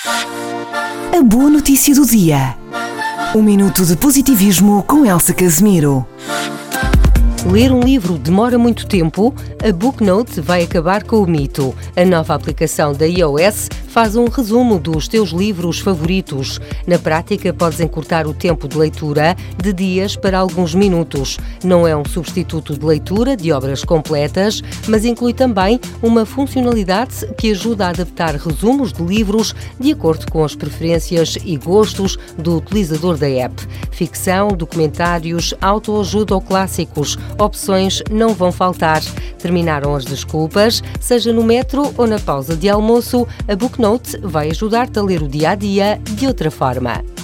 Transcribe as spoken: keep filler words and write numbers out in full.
A boa notícia do dia. Um minuto de positivismo com Elsa Casemiro. Ler um livro demora muito tempo? A BookNote vai acabar com o mito. A nova aplicação da iOS faz um resumo dos teus livros favoritos. Na prática, podes encurtar o tempo de leitura de dias para alguns minutos. Não é um substituto de leitura de obras completas, mas inclui também uma funcionalidade que ajuda a adaptar resumos de livros de acordo com as preferências e gostos do utilizador da app. Ficção, documentários, autoajuda ou clássicos. Opções não vão faltar. Terminaram as desculpas, seja no metro ou na pausa de almoço, a BookNote vai ajudar-te a ler o dia a dia de outra forma.